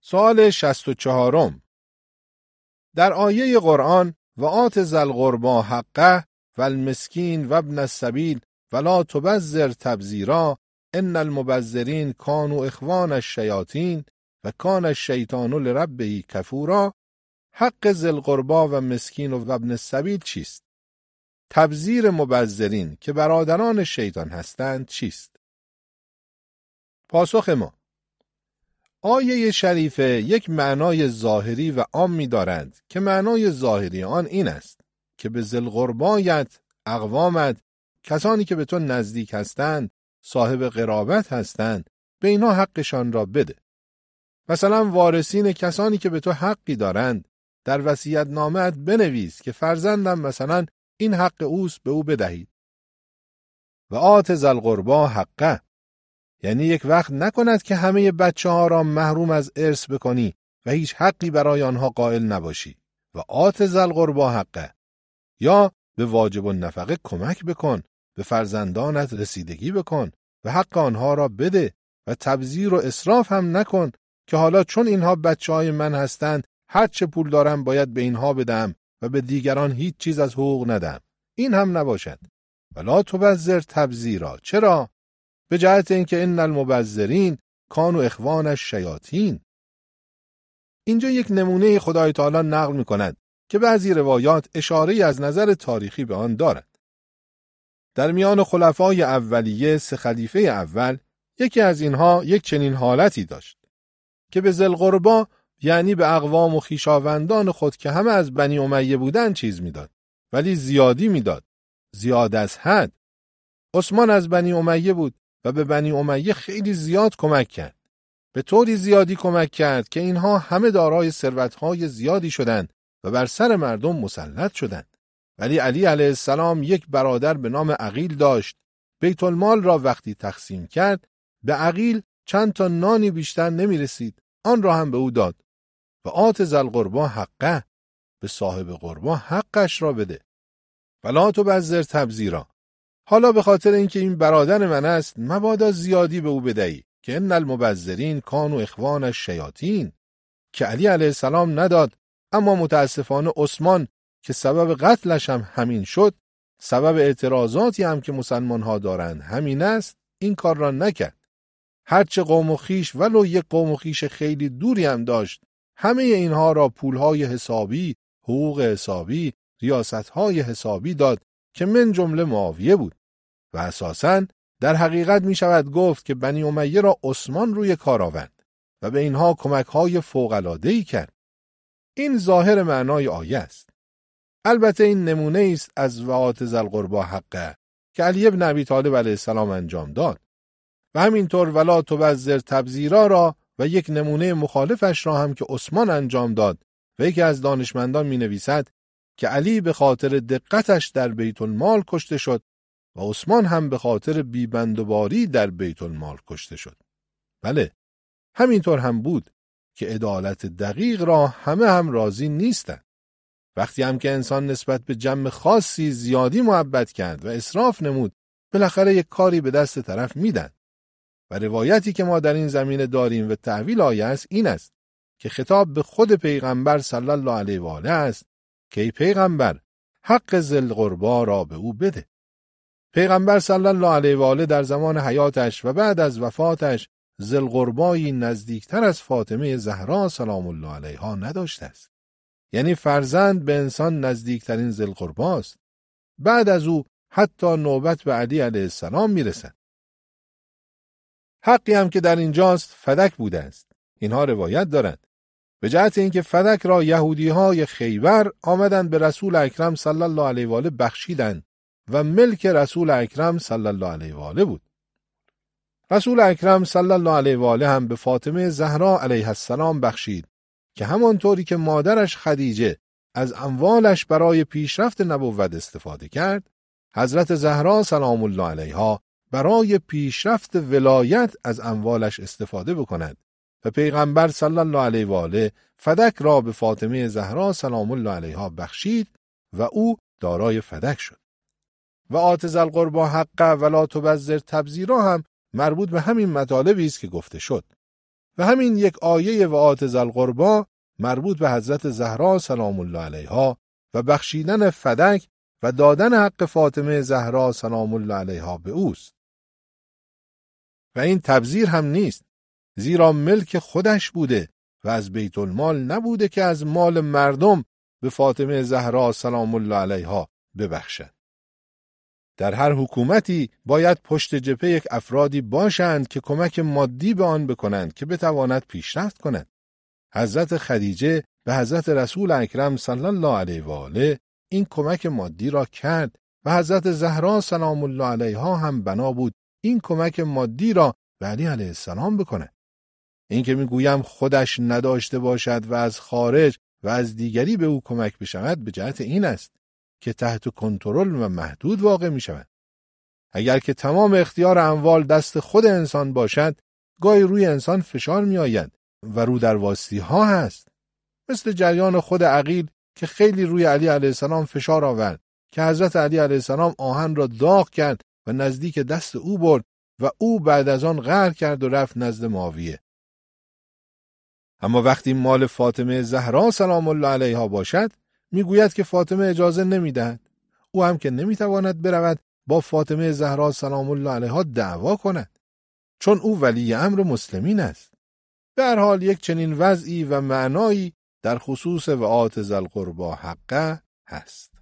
سوال 64. در آیه قرآن و آت ذی القربی حقه و المسکین و ابن السبیل ولا تبذر تبذیرا ان المبذرین کانوا اخوان الشیاطین و کان الشیطان لربه کفورا، حق ذی القربی و مسکین و ابن السبیل چیست؟ تبذیر مبذرین که برادران شیطان هستند چیست؟ پاسخ ما: آیه شریفه یک معنای ظاهری و عامی دارند که معنای ظاهری آن این است که به ذی القربایت، اقوامت، کسانی که به تو نزدیک هستند، صاحب قرابت هستند، به اینها حقشان را بده. مثلا وارثین کسانی که به تو حقی دارند، در وصیت نامه‌ات بنویس که فرزندم مثلا این حق اوست، به او بدهید. و آت ذی القربی حقه، یعنی یک وقت نکند که همه بچه ها را محروم از ارث بکنی و هیچ حقی برای آنها قائل نباشی. و آت ذی القربی حقه، یا به واجب النفقه کمک بکن، به فرزندانت رسیدگی بکن و حق آنها را بده و تبذیر و اسراف هم نکن که حالا چون اینها بچه های من هستند هر چه پول دارم باید به اینها بدم و به دیگران هیچ چیز از حقوق ندم. این هم نباشد. ولا تبذر تبذیرا. چرا؟ به جهت اینکه ان المبذرین کانوا اخوان الشیاطین. اینجا یک نمونه خدای تعالی نقل می‌کند که بعضی روایات اشاره‌ای از نظر تاریخی به آن دارد. در میان خلفای اولیه 3 خلیفه اول، یکی از اینها یک چنین حالتی داشت که به ذی القربی، یعنی به اقوام و خویشاوندان خود که همه از بنی امیه بودند چیز میداد، ولی زیادی میداد، زیاد از حد. عثمان از بنی امیه بود و به بنی امیه خیلی زیاد کمک کرد. به طوری زیادی کمک کرد که اینها همه دارای ثروت‌های زیادی شدند و بر سر مردم مسلط شدند. ولی علی علیه السلام یک برادر به نام عقیل داشت. بیت المال را وقتی تقسیم کرد، به عقیل چند تا نانی بیشتر نمی رسید. آن را هم به او داد. و آت ذی القربی حقه، به صاحب قربی حقش را بده. ولا تبذر تبذیرا. حالا به خاطر اینکه این برادر من است، مبادا زیادی به او بدهی که ان المبذرین کانوا اخوان الشیاطین، که علی علیه السلام نداد. اما متاسفانه عثمان که سبب قتلش هم همین شد، سبب اعتراضاتی هم که مسلمان ها دارند همین است، این کار را نکرد. هرچه قوم و خویش ولو یک قوم و خویش خیلی دوری هم داشت، همه اینها را پولهای حسابی، حقوق حسابی، ریاستهای حسابی داد که من جمله معاویه بود. و اساساً در حقیقت می شود گفت که بنی امیه را عثمان روی کار آورد و به اینها کمکهای فوق‌العاده‌ای کرد. این ظاهر معنای آیه است. البته این نمونه است از و آت ذی القربی حقه که علی بن ابی طالب علیه السلام انجام داد. و همینطور ولا تبذر تبذیرا را و یک نمونه مخالفش را هم که عثمان انجام داد و یکی از دانشمندان می نویسد که علی به خاطر دقتش در بیت المال کشته شد و عثمان هم به خاطر بیبندوباری در بیت المال کشته شد. بله، همینطور هم بود که عدالت دقیق را همه هم راضی نیستند. وقتی هم که انسان نسبت به جمع خاصی زیادی محبت کرد و اسراف نمود، بالاخره یک کاری به دست طرف میدن. و روایتی که ما در این زمینه داریم و تحویل آیه است این است که خطاب به خود پیغمبر صلی الله علیه و آله است که ای پیغمبر، حق ذی القربی را به او بده. پیغمبر صلی الله علیه و آله در زمان حیاتش و بعد از وفاتش ذی القربی نزدیکتر از فاطمه زهرا سلام الله علیها نداشته است. یعنی فرزند به انسان نزدیکترین ذی القربی است. بعد از او حتی نوبت به علی علیه السلام میرسد. حقی هم که در اینجاست فدک بوده است. اینها روایت دارند. به جهت اینکه فدک را یهودی‌های خیبر آمدند به رسول اکرم صلی الله علیه و آله بخشیدند و ملک رسول اکرم صلی الله علیه و آله بود. رسول اکرم صلی الله علیه و آله هم به فاطمه زهرا علیها السلام بخشید که همانطوری که مادرش خدیجه از اموالش برای پیشرفت نبوت استفاده کرد، حضرت زهرا سلام الله علیها برای پیشرفت ولایت از اموالش استفاده بکند و پیغمبر صلی الله علیه و آله فدک را به فاطمه زهرا سلام الله علیها بخشید و او دارای فدک شد. و آت ذی القربی حقه ولا تبذر تبذیرا هم مربوط به همین مطالبی است که گفته شد. و همین یک آیه وآت ذی القربی مربوط به حضرت زهرا سلام الله علیها و بخشیدن فدک و دادن حق فاطمه زهرا سلام الله علیها به اوست. و این تبذیر هم نیست، زیرا ملک خودش بوده و از بیت المال نبوده که از مال مردم به فاطمه زهرا سلام الله علیها ببخشد. در هر حکومتی باید پشت جبهه یک افرادی باشند که کمک مادی به آن بکنند که بتواند پیشرفت کند. حضرت خدیجه به حضرت رسول اکرم صلی الله علیه و آله این کمک مادی را کرد و حضرت زهرا سلام الله علیها هم بنا بود این کمک مادی را به علی علیه السلام بکند. این که میگویم خودش نداشته باشد و از خارج و از دیگری به او کمک بشود به جهت این است که تحت کنترل و محدود واقع می شود. اگر که تمام اختیار اموال دست خود انسان باشد، گاهی روی انسان فشار می آید و رو در واسطی ها هست. مثل جریان خود عقیل که خیلی روی علی علیه السلام فشار آورد که حضرت علی علیه السلام آهن را داغ کرد و نزدیک دست او برد و او بعد از آن قهر کرد و رفت نزد معاویه. اما وقتی مال فاطمه زهرا سلام الله علیها باشد، میگوید که فاطمه اجازه نمیدهد. او هم که نمیتواند برود با فاطمه زهرا سلام الله علیها دعوا کند، چون او ولی امر مسلمین است. به هر حال یک چنین وضعی و معنایی در خصوص وآت ذی القربی حقه هست.